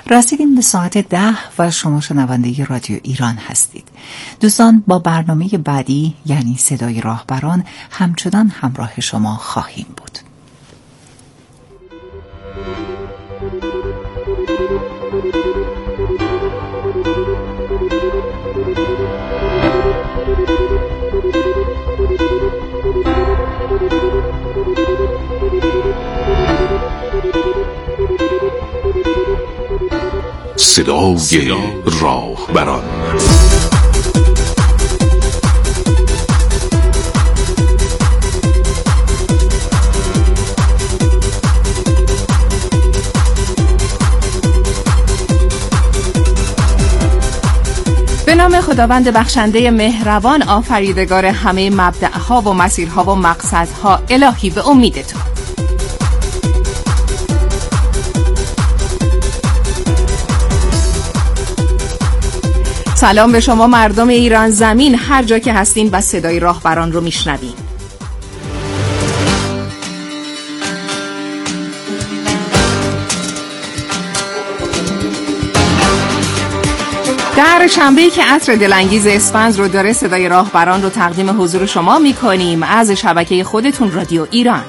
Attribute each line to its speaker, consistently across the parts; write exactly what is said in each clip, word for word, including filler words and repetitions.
Speaker 1: رسیدیم به ساعت ده و شما شنونده رادیو ایران هستید. دوستان، با برنامه بعدی یعنی صدای راهبران همچنان همراه شما خواهیم بود.
Speaker 2: صدای راهبران.
Speaker 3: به نام خداوند بخشنده مهربان، آفریدگار همه مبدأها و مسیرها و مقصدها، الهی به امید تو. سلام به شما مردم ایران زمین، هر جا که هستین و صدای راهبران رو میشنوین. در شنبه‌ای که عصر دلانگیز اسفند رو داره، صدای راهبران رو تقدیم حضور شما میکنیم از شبکه خودتون رادیو ایران.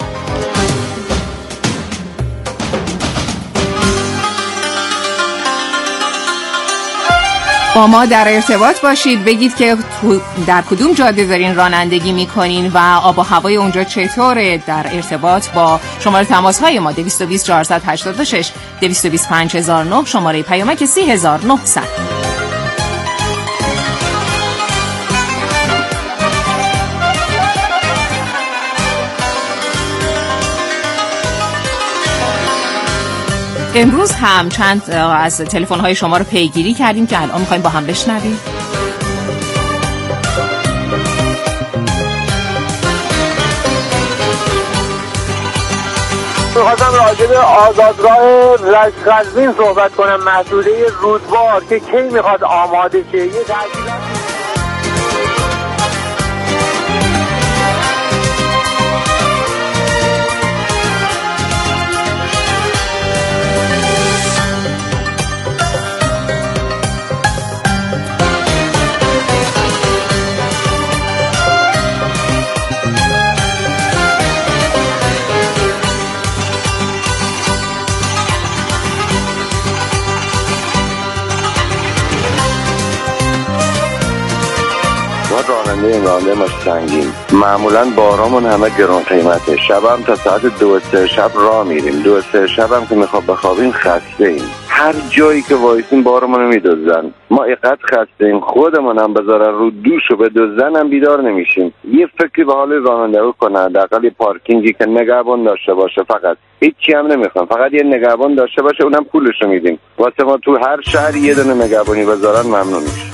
Speaker 3: با ما در ارتباط باشید، بگید که در کدوم جاده دارین رانندگی میکنین و آب و هوای اونجا چطوره. در ارتباط با شماره تماس های ما دویست و بیست چهارصد و هشتاد و شش، دویست و بیست پنج هزار و نه، شماره پیامک سی هزار و نهصد. امروز هم چند از تلفن‌های شما رو پیگیری کردیم که الان می‌خوایم با هم بشنویم.
Speaker 4: می‌خواستم راجع به آزادراه قزوین صحبت کنم، محدوده رودبار که کی می‌خواد آماده شه. یه تعطیلات راننده این راننده ما سنگین، معمولا بارامون همه گران قیمته. شب هم تا ساعت دو سه شب راه میریم، دو سه شب هم که میخواب بخوابیم خسته ایم. هر جایی که وایسیم بارمون رو میدوزن. ما اینقدر خسته ایم خودمون هم بذارن رو دوش و بدوزن هم بیدار نمیشیم. یه فکری به حال راننده رو کنن، حداقل یه پارکینگی که نگهبان داشته باشه. فقط هیچی هم نمیخوام، فقط یه نگهبان داشته باشه، اونم پولش رو میدیم. واسه ما تو هر شهر یه دونه نگهبانی بذارن ممنون میشیم.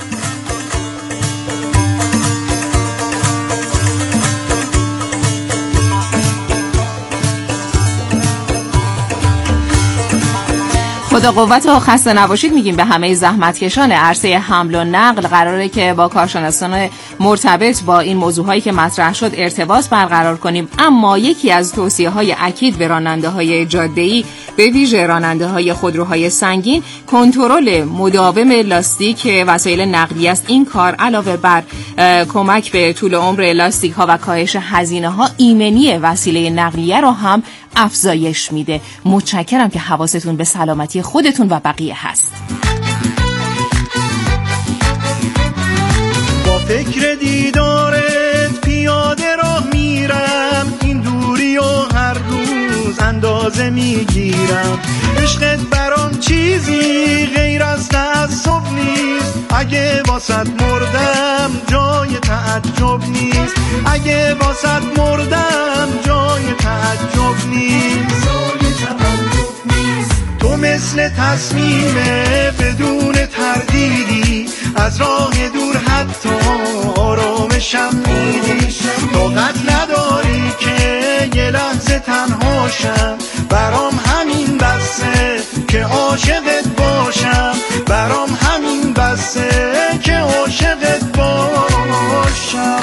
Speaker 3: خدا قوت و خسته نباشید میگیم به همه زحمتکشان عرصه حمل و نقل. قراره که با کارشناسان مرتبط با این موضوعهایی که مطرح شد ارتباط برقرار کنیم، اما یکی از توصیه‌های اکید به راننده‌های جاده‌ای، به ویژه راننده‌های خودروهای سنگین، کنترل مداوم لاستیک وسایل نقلیه است. این کار علاوه بر کمک به طول عمر لاستیک‌ها و کاهش هزینه‌ها، ایمنی وسیله نقلیه رو هم افزایش میده. متشکرم که حواستون به سلامتی خودتون و بقیه هست.
Speaker 5: با فکر دیدارت پیاده راه میرم، این دوری و هر روز اندازه میگیرم. عشقت برام چیزی غیر از تعصب نیست، اگه واسط مردم جای تعجب نیست، اگه واسط مردم جای تعجب نیست. تو مثل تصمیمه بدون تردیدی، از راه دور حتی آرامشم میدی. طاقت نداری که یه لحظه تنهاشم، برام همین بسه که عاشقت باشم، برام همین بسه که عاشقت باشم.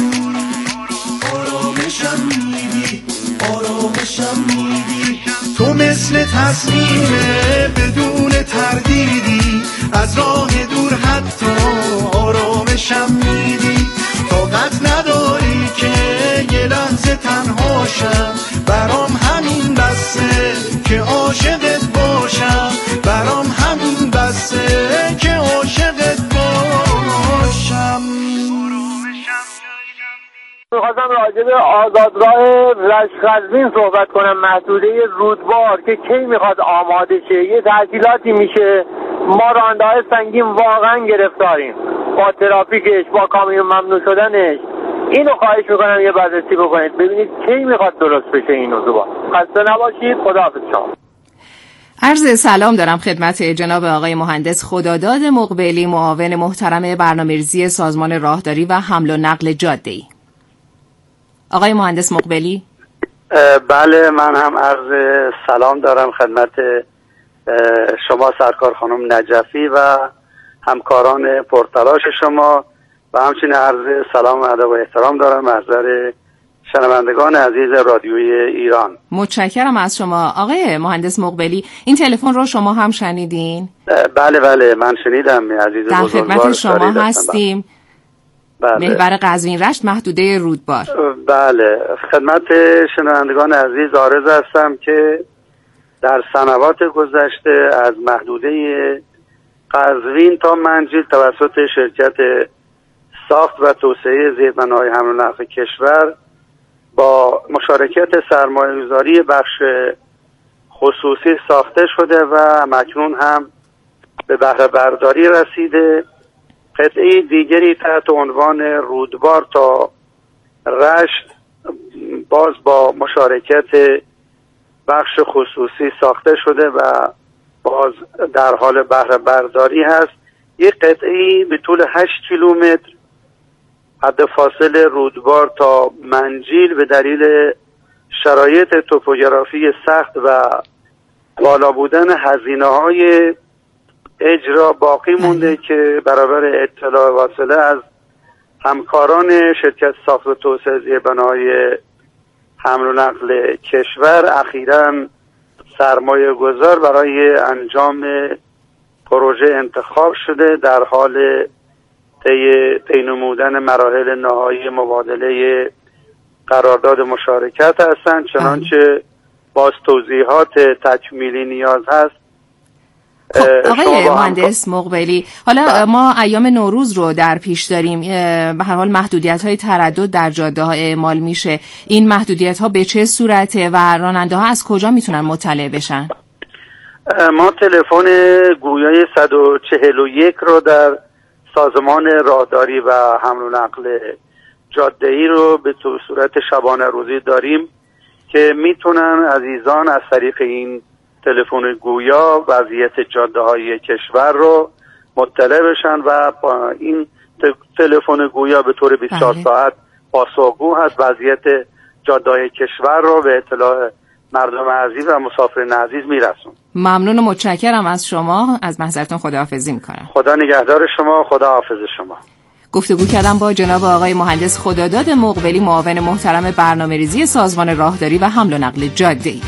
Speaker 5: آرامشم میدی، آرامشم میدی. تو مثل تصمیمه بدون تردیدی، تردیدی، از راه دور حتی آرامشم میدی. طاقت نداری که یه لحظه تنهاشم، برام همین بسه که عاشقت باشم، برام همین بسه که عاشقت باشم.
Speaker 6: میخواستم راجع به آزادراه رشت-قزوین صحبت کنم، محدوده رودبار که کی میخواد آماده شه. یه تعطیلاتی میشه، ما رانده‌های سنگین واقعا گرفتاریم با ترافیکش، با کامیون ممنوع شدنش. اینو خواهش میکنم یه بررسی بکنید ببینید کی میخواد درست بشه این موضوع. خسته نباشید، خداحافظ شما.
Speaker 3: عرض سلام دارم خدمت جناب آقای مهندس خداداد مقبلی، معاون محترم برنامه‌ریزی سازمان راهداری و حمل و نقل جاده‌ای. آقای مهندس مقبلی.
Speaker 7: بله، من هم عرض سلام دارم خدمت شما سرکار خانم نجفی و همکاران پرتلاش شما و همچنین عرض سلام و ادب و احترام دارم محضر شنوندگان عزیز رادیوی ایران.
Speaker 3: متشکرم از شما. آقای مهندس مقبلی، این تلفن رو شما هم شنیدین؟
Speaker 7: بله بله من شنیدم عزیز
Speaker 3: در
Speaker 7: بزرگوار.
Speaker 3: خدمت شما هستیم.
Speaker 7: بله.
Speaker 3: محور قزوین رشت، محدوده رودبار.
Speaker 7: بله، خدمت شنوندگان عزیز عارض هستم که در سنوات گذشته از محدوده قزوین تا منجیل توسط شرکت ساخت و توسعه زیربناهای حمل و نقل کشور با مشارکت سرمایه‌گذاری بخش خصوصی ساخته شده و مکنون هم به بهره برداری رسیده. قطعه دیگری تحت عنوان رودبار تا رشت باز با مشارکت بخش خصوصی ساخته شده و باز در حال بهره برداری هست. یک قطعه به طول هشت کیلومتر حد فاصل رودبار تا منجیل به دلیل شرایط توپوگرافی سخت و بالا بودن هزینه‌های اجرا باقی مونده که برابر اطلاع واصله از همکاران شرکت ساخت و توسعه زیربناهای حمل و نقل کشور اخیراً سرمایه گذار برای انجام پروژه انتخاب شده، در حال طی نمودن مراحل نهایی مبادله قرارداد مشارکت هستند. چنانچه باز توضیحات تکمیلی نیاز هست.
Speaker 3: خب آقای مهندس مقبلی، حالا ما ایام نوروز رو در پیش داریم، به هر حال محدودیت های تردد در جاده ها اعمال میشه. این محدودیت ها به چه صورته و راننده ها از کجا میتونن مطلع بشن؟
Speaker 7: ما تلفن گویای صد و چهل و یک رو در سازمان راهداری و حمل و نقل جاده‌ای رو به صورت شبانه روزی داریم که میتونن عزیزان از طریق این تلفن گویا وضعیت جاده های کشور رو مطلع بشن و این تلفن گویا به طور بیست و چهار ساعت پاسخگو هست، وضعیت جاده های کشور رو به اطلاع مردم عزیز و مسافرین عزیز میرسون.
Speaker 3: ممنون و متشکرم از شما. از محضرتون خداحافظی میکنم.
Speaker 7: خدا نگهدار شما، خدا حافظ شما.
Speaker 3: گفتگو کردم با جناب آقای مهندس خداداد مقبلی، معاون محترم برنامه‌ریزی سازمان راهداری و حمل و نقل جاده‌ای.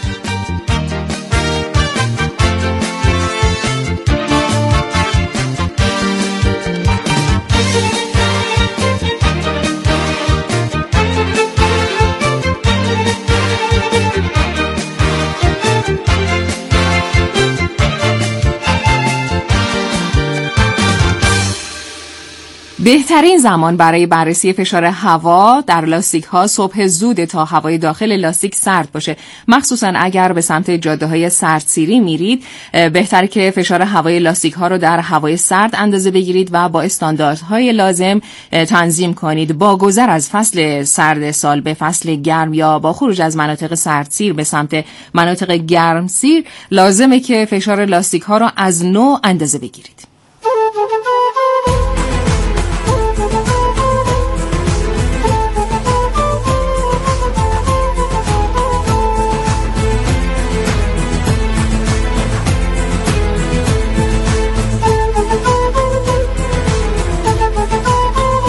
Speaker 3: بهترین زمان برای بررسی فشار هوا در لاستیک ها صبح زود تا هوای داخل لاستیک سرد باشه، مخصوصا اگر به سمت جاده های سردسیری میرید. بهتره که فشار هوای لاستیک ها رو در هوای سرد اندازه بگیرید و با استانداردهای لازم تنظیم کنید. با گذر از فصل سرد سال به فصل گرم یا با خروج از مناطق سردسیر به سمت مناطق گرمسیر لازمه که فشار لاستیک ها رو از نو اندازه بگیرید.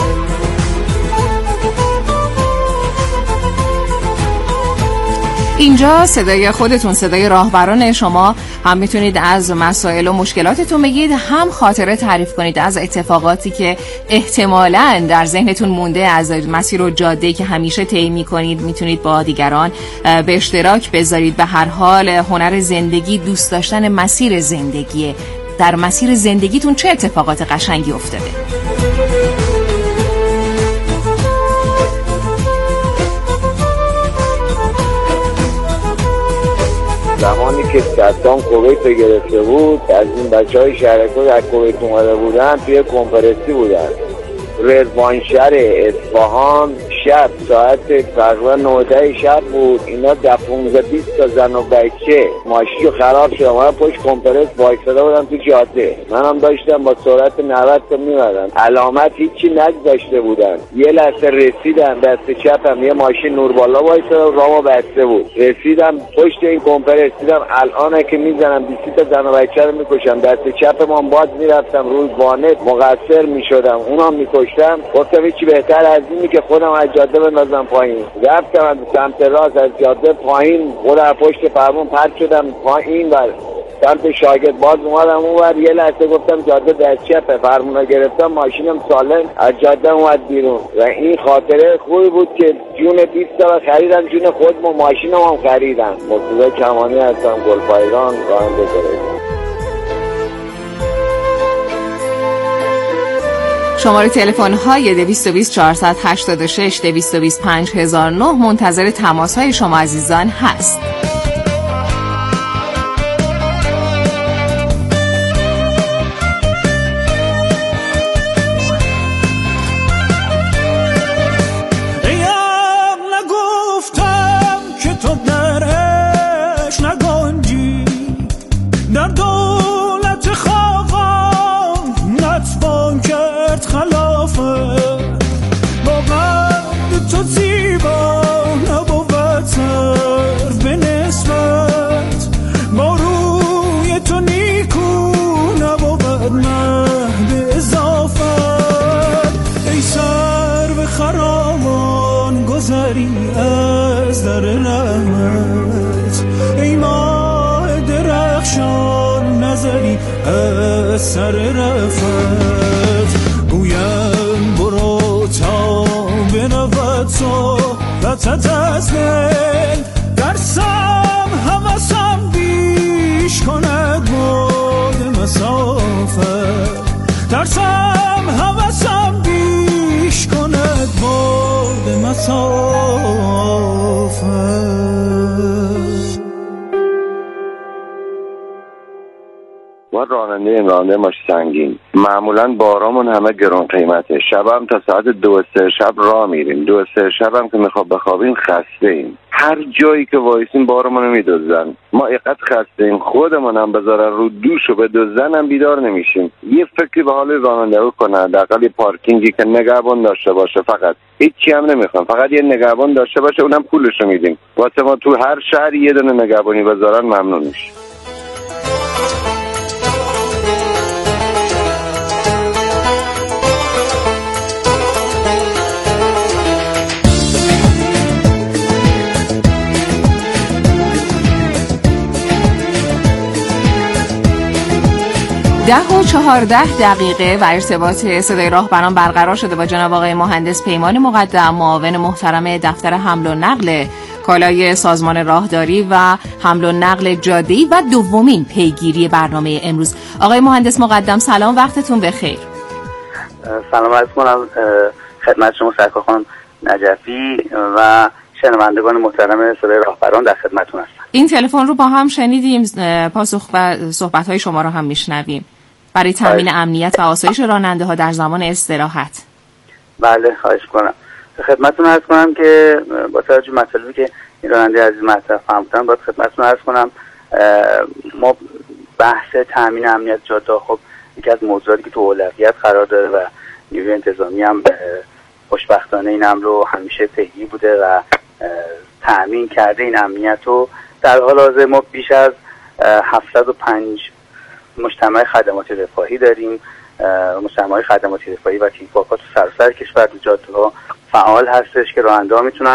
Speaker 3: این اینجا صدای خودتون، صدای راهبران شما. هم میتونید از مسائل و مشکلاتتون بگید، هم خاطره تعریف کنید از اتفاقاتی که احتمالاً در ذهنتون مونده از مسیر و جاده‌ای که همیشه طی می‌کنید. میتونید با دیگران به اشتراک بذارید. به هر حال هنر زندگی دوست داشتن مسیر زندگیه. در مسیر زندگیتون چه اتفاقات قشنگی افتاده؟
Speaker 4: زمانی که صدام کویت گرفته بود، از این بچه های شهرکو در کویت اومده بودن، توی کنفرانسی بودن رضوانشهر اصفهان. شب ساعت تقریبا نوده شب بود. اینا در پونزده بیست تا زن و بچه ماشین خراب شد، من پشت کنفرانس وایساده بودم تو جاده. منم داشتم با سرعت نود تا میمدم، علامت هیچی نگذاشته بودن. یه لحظه رسیدم دست چپم یه ماشین نوربالا وایساده، رامو بسته بود. رسیدم پشت این کنفرانس، دیدم الان که میزنم بیست تا زن و بچه رو میکشم، دست چپم باز میرفتم روی وانت مقصر میشدم، اونم میکشتم. گفتم هیچی بهتر از اینی که خودم از جاده بندازم پایین. رفتم از سمت راست از جاده پایین، خود از پشت فرمون پرد شدم پایین و سمت شاگرد باز اومدم اونور. یه لحظه گفتم جاده در چپه، فرمون گرفتم، ماشینم سالم از جاده اومد بیرون. و این خاطره خوبی بود که جون بیست تا خریدم، جون خودم و ماشینم هم خریدم. مرتضی کمانی هستم، گلپایگان، راننده تلویزیون.
Speaker 3: شماره تلفن های دویست و بیست چهارصد و هشتاد و شش دویست و بیست پنج هزار و نه منتظر تماس های شما عزیزان هست.
Speaker 5: سر رفت گویم برو تا بنود صحبتت از دل، درسم حوثم بیش کند باد مسافت، درسم حوثم بیش کند باد مسافت.
Speaker 4: ما راننده این راننده ماش سنگین، معمولا بارامون همه گران قیمته. شبم تا ساعت دو سه شب راه میریم، دو سه شبم که میخواب بخوابیم خسته ایم. هر جایی که وایسیم بارمونو میدوزن. ما اینقدر خسته ایم خودمون هم بذارن رو دوشو بدوزن هم بیدار نمیشیم. یه فکری به حال راننده کنن، حداقل یه پارکینگی که نگهبان داشته باشه، فقط هیچی هم نمیخوام، فقط یه نگهبان داشته باشه، اونم پولشو میدیم. واسه ما تو هر شهر یه دونه نگهبانی بذارن ممنون میشیم.
Speaker 3: ده و چهارده دقیقه و ارتباط صدای راهبران برقرار شده با جناب آقای مهندس پیمان مقدم، معاون محترم دفتر حمل و نقل کالای سازمان راهداری و حمل و نقل جاده‌ای و دومین پیگیری برنامه امروز. آقای مهندس مقدم سلام، وقتتون بخیر.
Speaker 7: سلام عرض کنم خدمت شما سرکار خانم نجفی و شنوندگان محترم صدای راهبران، در خدمتتون هستم.
Speaker 3: این تلفن رو با هم شنیدیم، پاسخ و صحبت‌های شما رو هم میشنویم برای تامین امنیت و آسایش راننده ها در زمان استراحت.
Speaker 7: بله خواهش کنم. خدمتتون عرض کنم که با توجه به مطالبی که این راننده عزیز مطرح فرمودن، باید خدمتتون عرض کنم ما بحث تامین امنیت جاده خب یکی از موضوعاتی که تو اولویت قرار داره و نیروی انتظامی هم خوشبختانه این امر رو همیشه پیگیر بوده و تامین کرده این امنیت رو. در حال حاضر ما بیش از هفتصد و پنج مجتمع خدمات رفاهی داریم. مجتمع خدمات رفاهی و تیم‌پارک‌ها تو سراسر کشور تو جاده‌ها فعال هستش که راننده‌ها میتونن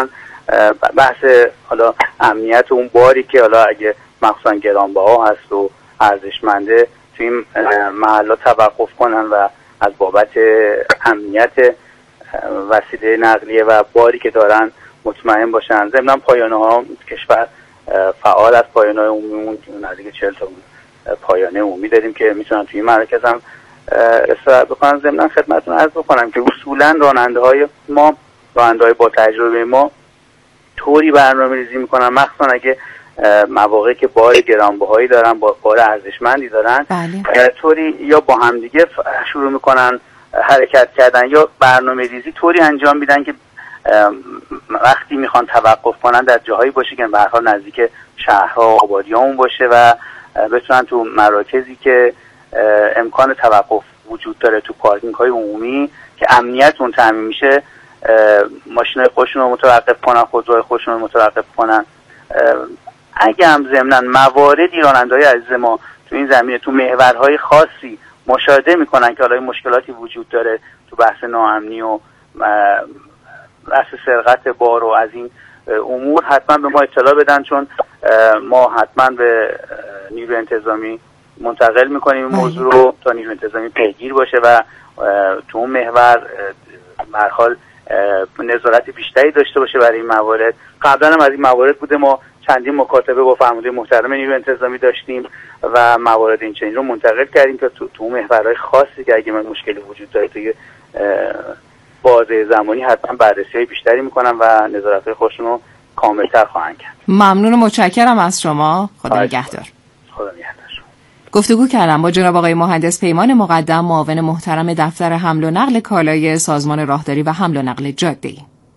Speaker 7: بحث حالا امنیت اون باری که حالا اگه مخصوصا گرانبها هست و ارزشمنده توی این محلا توقف کنن و از بابت امنیت وسیله نقلیه و باری که دارن مطمئن باشن. ضمن پایانه ها کشور فعال از پایانه های عمومی، نزدیک چهل تا پایانه عمومی داریم که میتونن توی این مرکز هم استراحت بکنن. ضمن خدمتتون عرض بکنم که اصولا راننده های ما، راننده های با تجربه ما طوری برنامه‌ریزی میکنن، مخصوصا اگه مواقعی که بار گرانبهایی دارن، با بار ارزشمندی دارن، بله. طوری یا با همدیگه شروع میکنن حرکت کردن یا برنامه‌ریزی طوری انجام میدن که وقتی میخوان توقف کنن در جاهایی باشه که به هر حال نزدیک شهرها و آبادیامون باشه و بتونن تو مراکزی که امکان توقف وجود داره، تو پارکینگ های عمومی که امنیت اون تامین میشه، ماشینای خودشون رو متوقف کنن، خودروهای خودشون رو متوقف کنن. اگه هم ضمناً مواردی راننده‌های عزیز ما تو این زمینه تو محورهای خاصی مشاهده میکنن که حالا مشکلاتی وجود داره تو بحث ناامنی و بحث سرقت بار و از این امور، حتما به ما اطلاع بدن، چون ما حتما به نیروی انتظامی منتقل میکنیم این موضوع رو تا نیروی انتظامی پیگیر باشه و تو اون محور به هر حال نظارت بیشتری داشته باشه برای این موارد. قبلا هم از این موارد بوده، ما چندین مکاتبه با فرمانده محترم نیروی انتظامی داشتیم و موارد این چنین رو منتقل کردیم که تو تو محورهای خاصی که اگه من مشکلی وجود داره توی بازه زمانی حتما بررسی‌های بیشتری میکنن و نظارت‌های خودشون رو کاملتر خواهند کرد.
Speaker 3: ممنون و متشکرم از شما. خدا نگهدار.
Speaker 7: خدا نگهدار.
Speaker 3: گفتگو کردم با جناب آقای مهندس پیمان مقدم، معاون محترم دفتر حمل و نقل کالای سازمان راهداری و حمل و نقل جاده‌ای.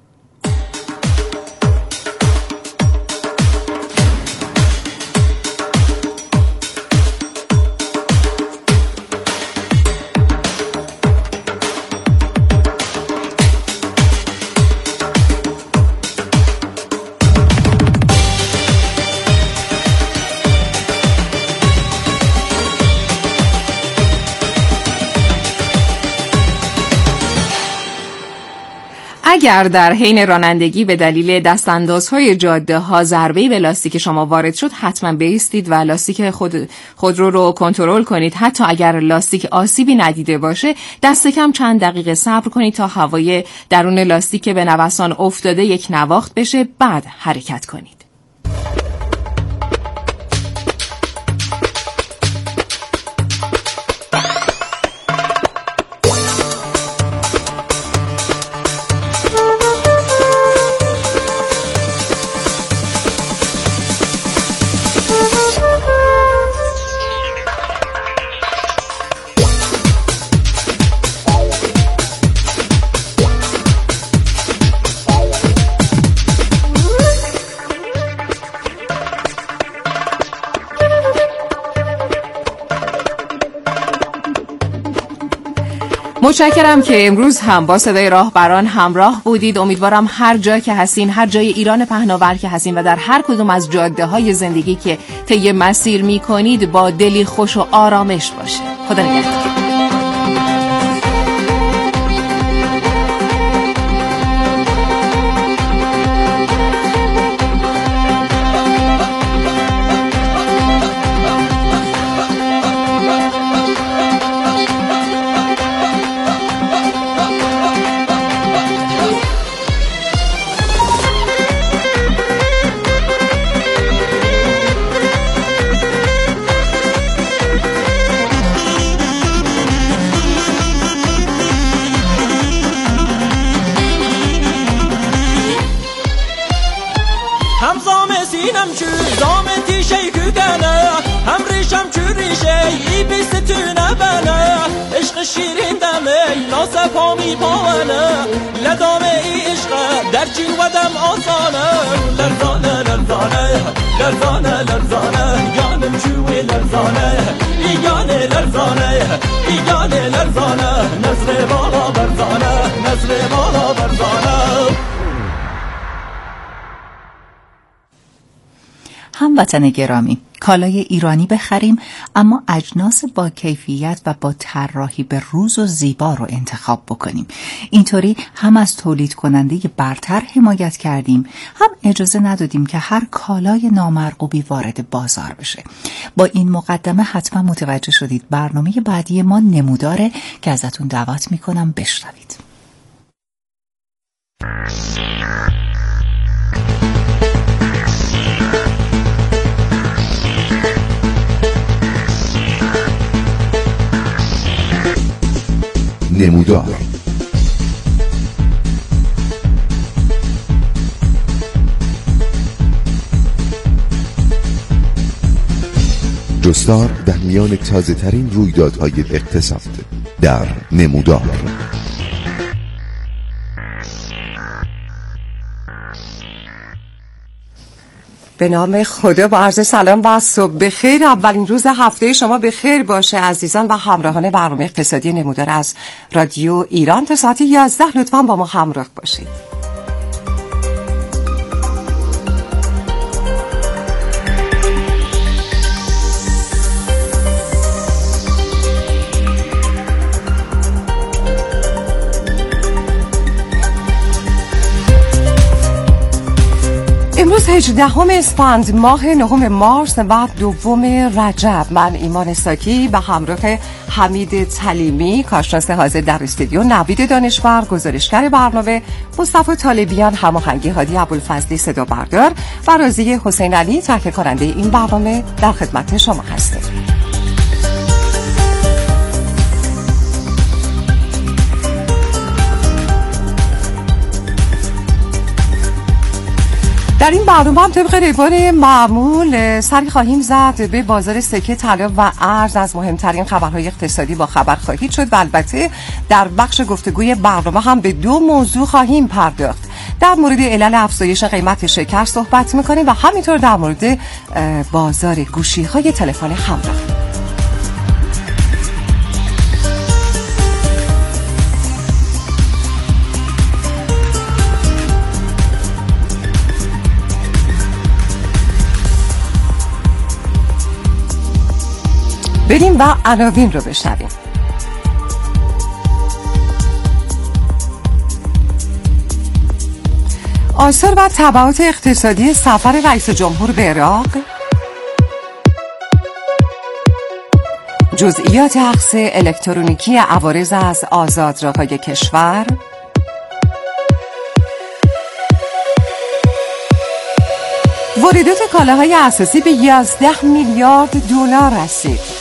Speaker 3: اگر در حین رانندگی به دلیل دستاندازهای جاده ها ضربه‌ای به لاستیک شما وارد شد، حتما بایستید و لاستیک خود خودرو رو کنترل کنید. حتی اگر لاستیک آسیبی ندیده باشه، دست کم چند دقیقه صبر کنید تا هوای درون لاستیک به نوسان افتاده یک نواخت بشه، بعد حرکت کنید. متشکرم که امروز هم با صدای راهبران همراه بودید. امیدوارم هر جا که هستین، هر جای ایران پهناور که هستین و در هر کدوم از جاده های زندگی که طی مسیر می کنید با دلی خوش و آرامش باشه. خدا نگهدار.
Speaker 5: شیرین دمه ناسه پامی پاونه لدامه ای عشقه در جیل و دم آسانه لرزانه لرزانه لرزانه لرزانه یانم چوی لرزانه ایگانه لرزانه ایگانه لرزانه نظر بالا برزانه نظر بالا برزانه.
Speaker 1: هموطن گرامی، کالای ایرانی بخریم اما اجناس با کیفیت و با طراحی به روز و زیبا رو انتخاب بکنیم. اینطوری هم از تولید کننده برتر حمایت کردیم، هم اجازه ندادیم که هر کالای نامرغوبی وارد بازار بشه. با این مقدمه حتما متوجه شدید برنامه بعدی ما نموداره که ازتون دعوت میکنم بشنوید.
Speaker 2: نمودار جستار در میان تازه ترین رویدادهای اقتصاد در نمودار.
Speaker 8: به نام خدا، با عرض سلام و صبح بخیر. اولین روز هفته شما بخیر باشه عزیزان و همراهان برنامه اقتصادی نمودار از رادیو ایران. تا ساعت یازده لطفاً با ما همراه باشید. امروز هجدهم اسفند ماه نهم مارس و دوم رجب. من ایمان ساکی به همراه حمید تلیمی کارشناس حاضر در استودیو، نوید دانشور گزارشگر برنامه، مصطفی طالبیان هماهنگی، هادی ابوالفضلی صدا بردار و رازی حسین علی تهیه کننده این برنامه در خدمت شما هستیم. در این برنامه هم طبق روال معمول سری خواهیم زد به بازار سکه، طلا و ارز. از مهمترین خبرهای اقتصادی با خبر خواهید شد و البته در بخش گفتگوی برنامه هم به دو موضوع خواهیم پرداخت. در مورد علل افزایش قیمت شکر صحبت میکنیم و همینطور در مورد بازار گوشی‌های تلفن همراه. بریم و عناوین رو بشنویم. آثار و تبعات اقتصادی سفر رئیس جمهور به عراق، جزئیات اخذ الکترونیکی عوارض از آزادراه‌های کشور، واردات کالاهای اساسی به یازده میلیارد دلار رسید.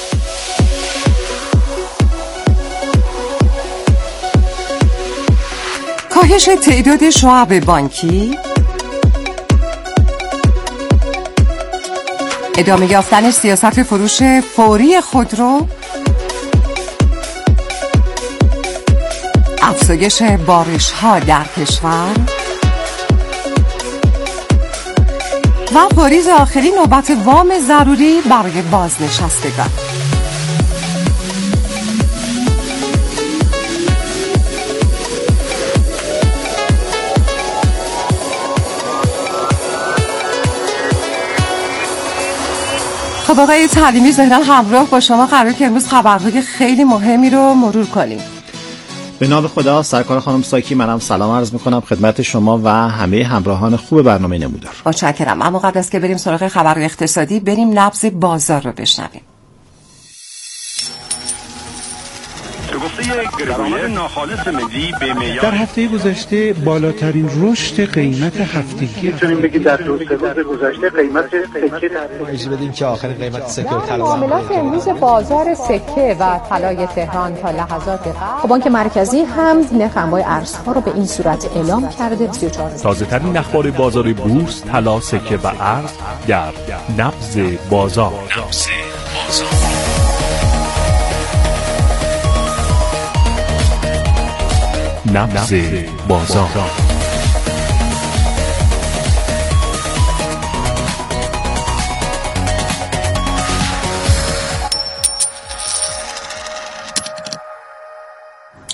Speaker 8: کاهش تعداد شعب بانکی، ادامه یافتن سیاست فروش فوری خودرو، افزایش بارش‌ها در کشور و پاریز آخری نوبت وام ضروری برای بازنشستگان. خب آقای تعلیمی، ظاهرا همراه با شما قرار که امروز خبرهای خیلی مهمی رو مرور کنیم.
Speaker 9: به نام خدا، سرکار خانم ساکی، منم سلام عرض میکنم خدمت شما و همه همراهان خوب برنامه نمودار.
Speaker 8: متشکرم. اما قبل از که بریم سراغ خبرهای اقتصادی، بریم نبض بازار رو بشنویم.
Speaker 10: در هفته گذشته بالاترین رشد قیمت هفتگی
Speaker 7: میتونیم بگیم در دو سه روز گذشته قیمت سکه در
Speaker 11: اجازه بدیم که آخرین قیمت سکه و طلا
Speaker 12: معاملات امروز بازار سکه و طلای تهران تا لحظات قبل، بانک مرکزی هم نرخ انواع ارزها رو به این صورت اعلام کرده. سی و چهار
Speaker 13: تازه ترین اخبار بازار بورس، طلا، سکه و ارز در نبض بازار. نبض بازار. نبض بازار.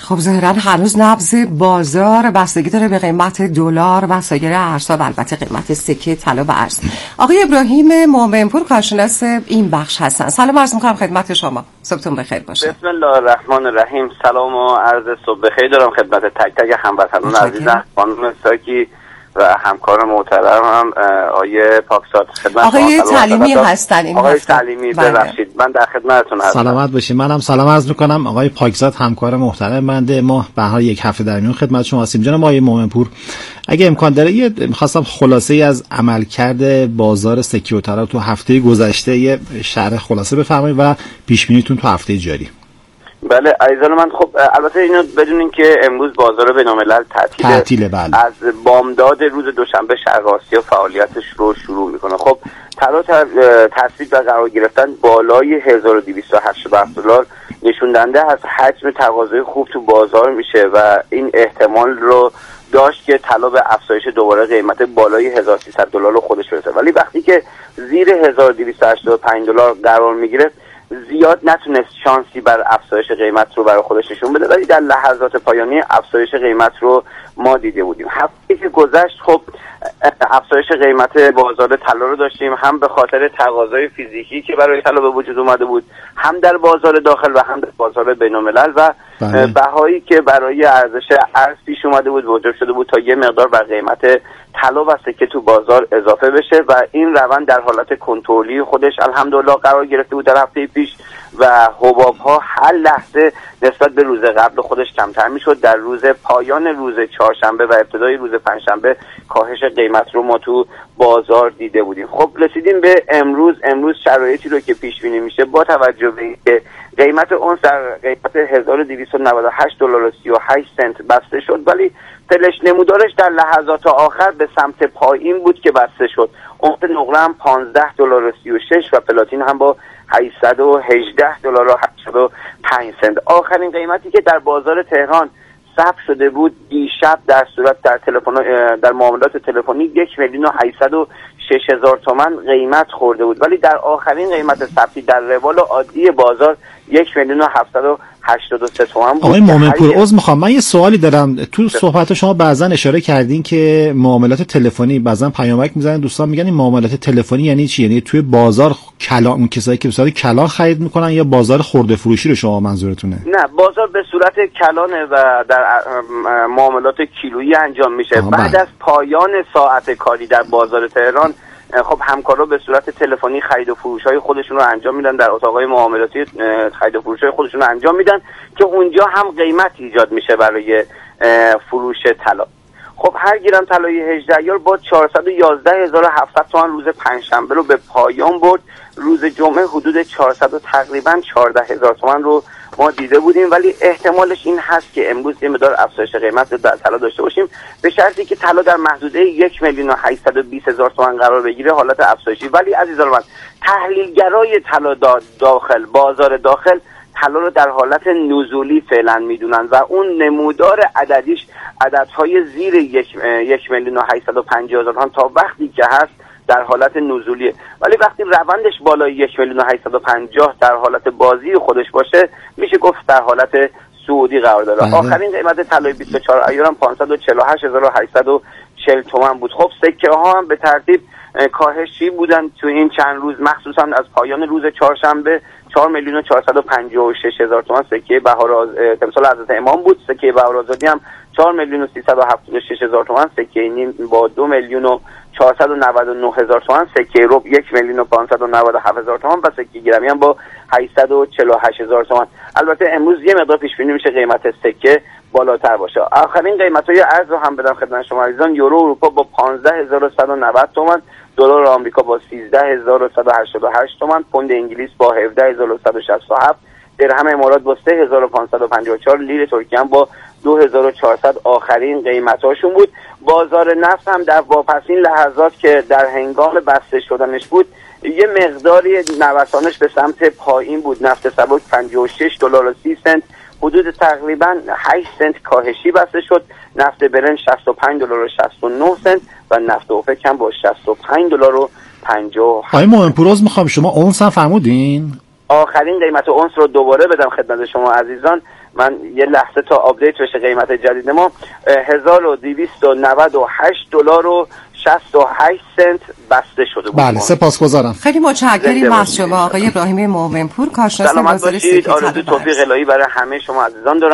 Speaker 8: خب ظاهرا هنوز نبض بازار بستگی داره به قیمت دلار و سایر ارزها و البته قیمت سکه طلا و ارز. آقای ابراهیم مومنپور کارشناس این بخش هستن. سلام عرض می‌کنم خدمت شما. صبحتون بخیر باشه.
Speaker 7: بسم الله الرحمن الرحیم. سلام و عرض صبح بخیر دارم خدمت تک تک هموطنان عزیزم، خانم ساکی و همکار محترمم آقای پاکزاد. خدمت
Speaker 8: آقای تعلیمی هستن این
Speaker 7: آقای تعلیمی ببخشید من در خدمتتون هستم.
Speaker 9: سلامت باشید. منم سلام عرض میکنم آقای پاکزاد همکار محترم بنده. ما به هر یک هفته در میون خدمت شما هستیم. جناب آقای مومنپور اگه امکان داره یه می‌خواستم خلاصه ای از عملکرد بازار سکه و طلا تو هفته گذشته یه شرح خلاصه بفرمایید و پیش بینیتون تو هفته جاری.
Speaker 7: بله عزیزان من، خب البته اینو بدونین که امروز بازار بین‌الملل تعطیله.
Speaker 9: تعطیله بله.
Speaker 7: از بامداد روز دوشنبه شرق آسیا فعالیتش رو شروع میکنه. خب طلا تصویب و قرار گرفتن بالای هزار و دویست و هشتاد و هفت دلار نشون دهنده از حجم تقاضای خوب تو بازار میشه و این احتمال رو داشت که طلا به افزایش دوباره قیمت بالای هزار و سیصد دلار رو خودش برسه، ولی وقتی که زیر هزار و دویست و هشتاد و پنج دلار قرار میگیره زیاد نتونست شانسی بر افزایش قیمت رو برای خودش نشون بده، ولی در لحظات پایانی افزایش قیمت رو ما دیده بودیم. هفته که گذشت خب افزایش قیمت بازار طلا رو داشتیم، هم به خاطر تقاضای فیزیکی که برای طلا به وجود اومده بود، هم در بازار داخل و هم در بازار بین‌الملل و بهایی که برای ارزش ارز پیش اومده بود موجب شده بود تا یه مقدار بر قیمت طلا و سکه تو بازار اضافه بشه و این روند در حالت کنترلی خودش الحمدلله قرار گرفته بود در هفته پیش و حباب‌ها هر لحظه نسبت به روز قبل خودش کمتر میشد. در روز پایان روز چهارشنبه و ابتدای روز پنجشنبه کاهش قیمت رو ما تو بازار دیده بودیم. خب رسیدیم به امروز. امروز شرایطی رو که پیش بینی میشه با توجه به اینکه قیمت اونس در قیمت هزار و دویست و نود و هشت دلار و سی و هشت سنت بسته شد، ولی فلش نمودارش در لحظات آخر به سمت پایین بود که بسته شد. اونس نقره هم پانزده دلار و سی و شش و پلاتین هم با هشتصد و هجده دلار و هشتاد و پنج سنت. آخرین قیمتی که در بازار تهران ثبت شده بود دیشب در صورت در تلفن در معاملات تلفنی یک میلیون و هشتصد و شش هزار تومان قیمت خورده بود، ولی در آخرین قیمت ثبتی در روال عادی بازار یک میلیون و هفتصد و هشتاد و سه تومان بود.
Speaker 9: آقای مومنپور عذر میخوام من یه سوالی دارم. تو صحبت شما بعضا اشاره کردین که معاملات تلفنی بعضا پیامک میزنن دوستان میگن این معاملات تلفنی یعنی چی؟ یعنی توی بازار کلان اون کسایی که به صورت کلان خرید میکنن یا بازار خرده فروشی رو شما منظورتونه؟
Speaker 7: نه بازار به صورت کلانه و در معاملات کیلویی انجام میشه. بعد از پایان ساعت کاری در بازار تهران خب همکارا به صورت تلفنی خرید و فروش های خودشون رو انجام میدن، در اتاقای معاملاتی خرید و فروش های خودشون رو انجام میدن که اونجا هم قیمت ایجاد میشه برای فروش طلا. خب هر گرم طلای هجده ایار با چهارصد و یازده هزار و هفتصد تومان روز پنجشنبه رو به پایان برد. روز جمعه حدود چهارصد و تقریبا چهارده هزار تومان رو ما دیده بودیم، ولی احتمالش این هست که امروز یه مقدار افزایش قیمت در طلا داشته باشیم به شرطی که طلا در محدوده یک میلیون و هشتصد و بیست هزار تومان قرار بگیره حالت افزایشی. ولی عزیزان من تحلیلگرای طلا داخل بازار داخل طلا رو در حالت نزولی فعلا میدونن و اون نمودار عددیش عددهای زیر یک, یک میلیون و هشتصد و پنجاه هزار تومان تا وقتی که هست در حالت نزولیه، ولی وقتی روندش بالای یک میلیون و هشتصد و پنجاه در حالت بازی خودش باشه میشه گفت در حالت صعودی قرار داره. بله. آخرین قیمت طلای بیست و چهار ایار هم پانصد و چهل و هشت هزار و هشتصد و چهل تومان بود. خب سکه ها هم به ترتیب کاهشی بودن تو این چند روز، مخصوصا از پایان روز چهارشنبه چهار میلیون و چهارصد و پنجاه و شش هزار تومان سکه بهار تمثال حضرت امام بود. سکه بهار آزادی هم چهار میلیون و سیصد و هفتاد و شش هزار تومان، سکه نیم با دو میلیون و چهارصد و نود و نه هزار تومان، سکه ربع یک میلیون و پانصد و نود و هفت هزار تومان و سکه گرمی هم با هشتصد و چهل و هشت هزار تومان. البته امروز یه مقدار پیش بینی میشه قیمت سکه بالاتر باشه. آخرین قیمت‌های ارز رو هم بدم خدمت شما عزیزان. یورو اروپا با پانزده هزار و صد و نود تومان، دلار آمریکا با سیزده هزار و صد و هشتاد و هشت تومان، پوند انگلیس با هفده هزار و صد و شصت و هفت، درهم امارات با سه هزار و پانصد و پنجاه و چهار، لیر ترکیه هم با دو هزار و چهارصد آخرین قیمتاشون بود. بازار نفت هم در واپسین لحظات که در هنگام بسته شدنش بود یه مقداری نوسانش به سمت پایین بود. نفت سبک پنجاه و شش دلار و سی سنت حدود تقریبا هشت سنت کاهشی بسته شد. نفت برنج شصت و پنج دلار و شصت و نه سنت و نفت اوپک هم با شصت و پنج دلار و پنجاه و هفت.
Speaker 9: آقای مومنپور میخوام شما اونس هم فرمودین؟
Speaker 7: آخرین قیمت اونس رو دوباره بدم خدمت شما عزیزان. من یه لحظه تا آپدیت بشه قیمت جدید ما هزار و دویست و نود و هشت دلار و شصت و هشت سنت بسته شده بود.
Speaker 9: بله سپاسگزارم.
Speaker 8: خیلی متشکریم از شما آقای ابراهیم مومنپور کارشناس بازار سکه.
Speaker 7: آرزوی توفیق الهی برای همه شما عزیزان دارم.